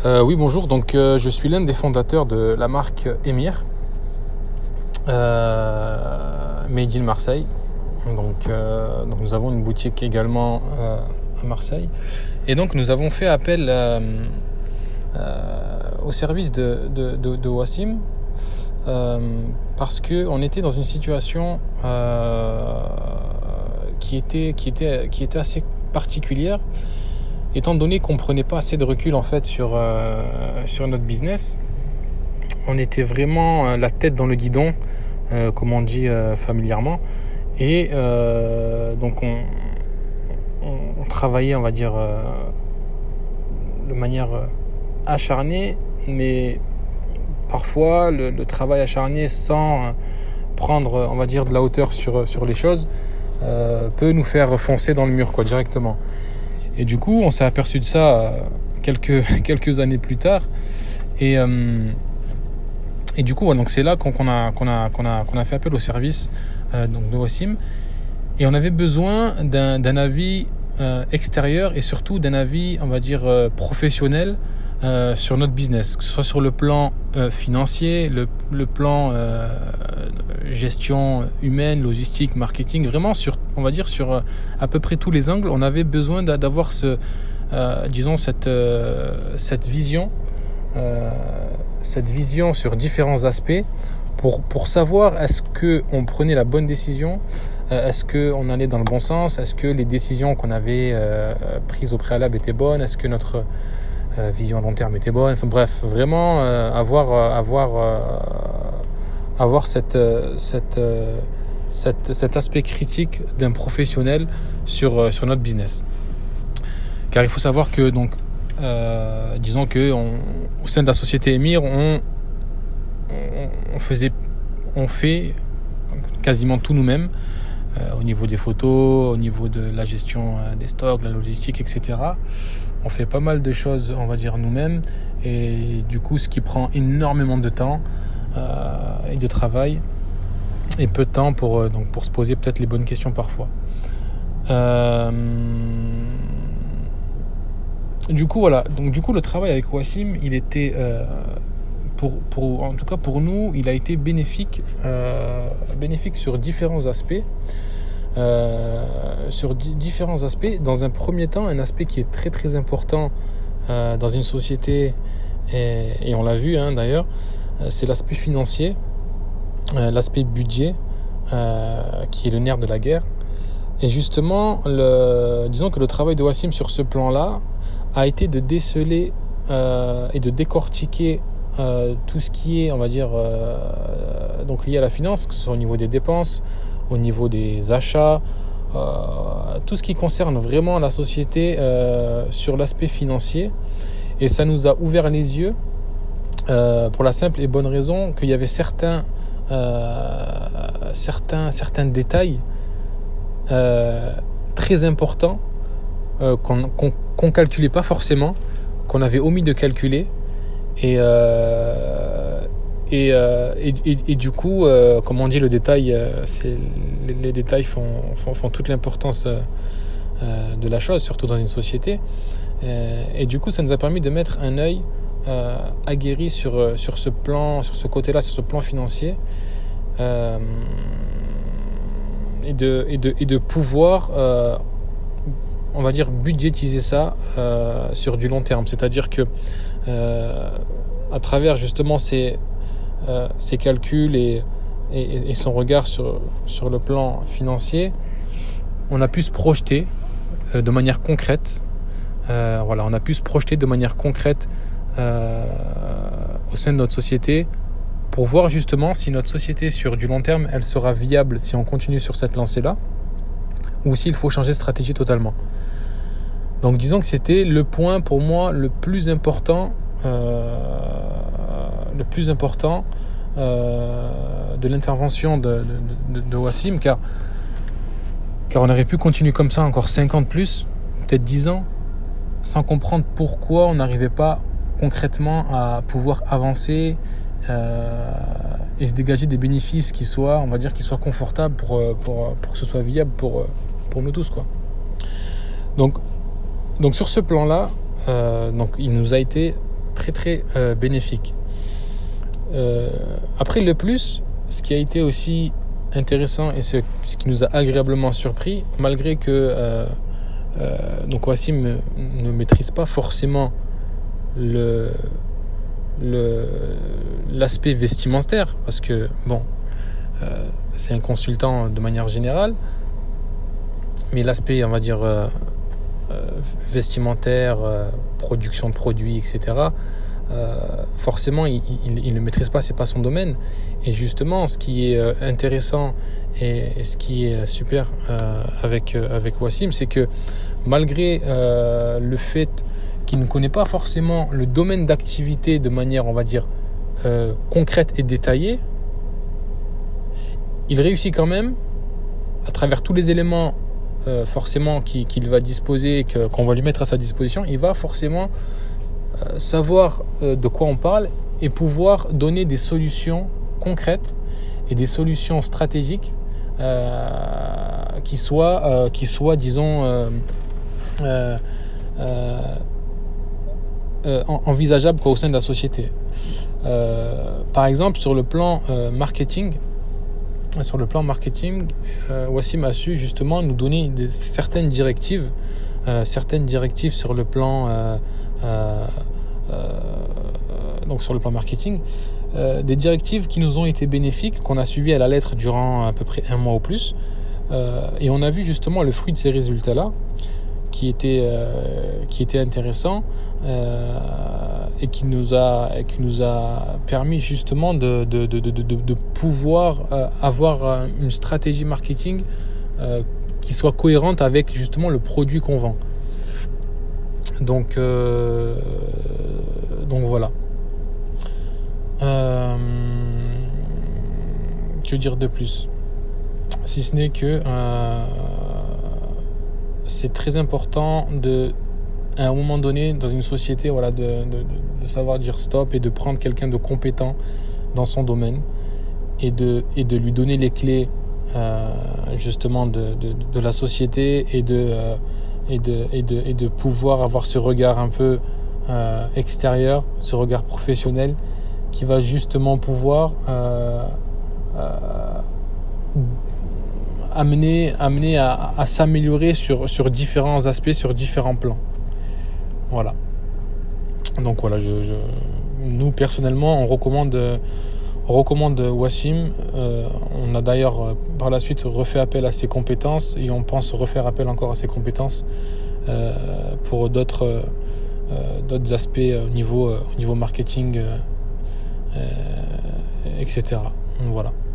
Oui, bonjour. Donc, je suis l'un des fondateurs de la marque Émir, Made in Marseille. Donc, nous avons une boutique également à Marseille. Et donc, nous avons fait appel au service de Wassim parce qu'on était dans une situation qui était assez particulière, étant donné qu'on ne prenait pas assez de recul en fait sur notre business. On était vraiment la tête dans le guidon, comme on dit familièrement, et donc on travaillait, on va dire, de manière acharnée, mais parfois le travail acharné sans prendre, on va dire, de la hauteur sur les choses peut nous faire foncer dans le mur, quoi, directement. Et du coup, on s'est aperçu de ça quelques années plus tard. Et du coup, donc c'est là qu'on a fait appel au service donc de Wassim. Et on avait besoin d'un avis extérieur et surtout d'un avis, on va dire, professionnel sur notre business, que ce soit sur le plan financier, le plan gestion humaine, logistique, marketing, vraiment on va dire sur à peu près tous les angles. On avait besoin d'avoir cette vision sur différents aspects pour savoir est-ce qu'on prenait la bonne décision, est-ce qu'on allait dans le bon sens, est-ce que les décisions qu'on avait prises au préalable étaient bonnes, est-ce que notre vision à long terme était bonne. Enfin, bref, vraiment avoir cet aspect critique d'un professionnel sur notre business. Car il faut savoir que donc disons que au sein de la société Émir, on fait quasiment tout nous-mêmes, au niveau des photos, au niveau de la gestion des stocks, la logistique, etc. On fait pas mal de choses, on va dire, nous-mêmes, et du coup ce qui prend énormément de temps et de travail et peu de temps pour se poser peut-être les bonnes questions parfois. Du coup voilà, donc du coup le travail avec Wassim, il était en tout cas pour nous, il a été bénéfique sur différents aspects. Dans un premier temps, un aspect qui est très très important dans une société, et on l'a vu d'ailleurs, c'est l'aspect financier, l'aspect budget, qui est le nerf de la guerre. Et justement, disons que le travail de Wassim sur ce plan-là a été de déceler et de décortiquer tout ce qui est, on va dire, donc lié à la finance, que ce soit au niveau des dépenses, au niveau des achats, tout ce qui concerne vraiment la société sur l'aspect financier. Et ça nous a ouvert les yeux pour la simple et bonne raison qu'il y avait certains détails très importants qu'on calculait pas forcément, qu'on avait omis de calculer. Et du coup, comme on dit, le détail, les détails font toute l'importance de la chose, surtout dans une société. Et du coup, ça nous a permis de mettre un œil aguerri sur ce plan, sur ce côté-là, sur ce plan financier, et de pouvoir, on va dire, budgétiser ça sur du long terme. C'est-à-dire que à travers justement ces calculs et son regard sur le plan financier, on a pu se projeter de manière concrète. On a pu se projeter de manière concrète au sein de notre société pour voir justement si notre société sur du long terme, elle sera viable si on continue sur cette lancée-là, ou s'il faut changer de stratégie totalement. Donc disons que c'était le point pour moi le plus important de l'intervention de Wassim, car on aurait pu continuer comme ça encore 5 ans de plus, peut-être 10 ans, sans comprendre pourquoi on n'arrivait pas concrètement à pouvoir avancer et se dégager des bénéfices qui soient confortables pour que ce soit viable pour nous tous, quoi. Donc sur ce plan-là, donc il nous a été très très bénéfique. Après le plus, ce qui a été aussi intéressant et ce qui nous a agréablement surpris, malgré que donc Wassim ne maîtrise pas forcément l'aspect vestimentaire, parce que bon, c'est un consultant de manière générale, mais l'aspect, on va dire, vestimentaire, production de produits, etc., forcément il ne maîtrise pas, c'est pas son domaine. Et justement, ce qui est intéressant et ce qui est super avec Wassim, c'est que malgré le fait qu'il ne connaît pas forcément le domaine d'activité de manière, on va dire, concrète et détaillée, il réussit quand même, à travers tous les éléments forcément qu'il va disposer, qu'on va lui mettre à sa disposition, il va forcément savoir de quoi on parle et pouvoir donner des solutions concrètes et des solutions stratégiques qui soient disons, envisageables au sein de la société. Par exemple, sur le plan marketing, Wassim a su justement nous donner certaines directives sur le plan donc sur le plan marketing, des directives qui nous ont été bénéfiques, qu'on a suivies à la lettre durant à peu près 1 mois ou plus, et on a vu justement le fruit de ces résultats-là qui était intéressant, et qui nous a permis justement de pouvoir avoir une stratégie marketing qui soit cohérente avec justement le produit qu'on vend. Donc voilà. Que dire de plus, si ce n'est que c'est très important à un moment donné dans une société, voilà, de savoir dire stop et de prendre quelqu'un de compétent dans son domaine et de lui donner les clés justement de la société et de pouvoir avoir ce regard un peu extérieur, ce regard professionnel qui va justement pouvoir amener à s'améliorer sur différents aspects, sur différents plans. Voilà. Donc voilà, nous personnellement on recommande Wassim. On a d'ailleurs par la suite refait appel à ses compétences et on pense refaire appel encore à ses compétences pour d'autres aspects au niveau marketing, etc. Voilà.